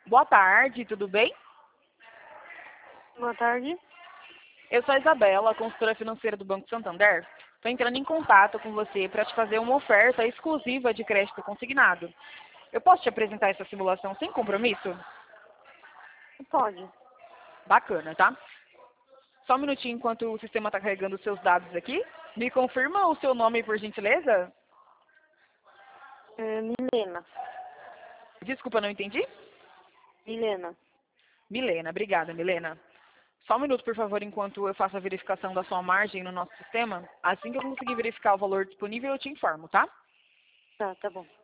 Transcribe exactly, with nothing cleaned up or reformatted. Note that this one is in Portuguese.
Boa tarde, tudo bem? Boa tarde. Eu sou a Isabela, consultora financeira do Banco Santander. Estou entrando em contato com você para te fazer uma oferta exclusiva de crédito consignado. Eu posso te apresentar essa simulação sem compromisso? Pode. Bacana, tá? Só um minutinho enquanto o sistema está carregando os seus dados aqui. Me confirma o seu nome, por gentileza? É, Milena. Desculpa, não entendi? Milena. Milena, obrigada, Milena. Só um minuto, por favor, enquanto eu faço a verificação da sua margem no nosso sistema. Assim que eu conseguir verificar o valor disponível, eu te informo, tá? Tá, tá bom.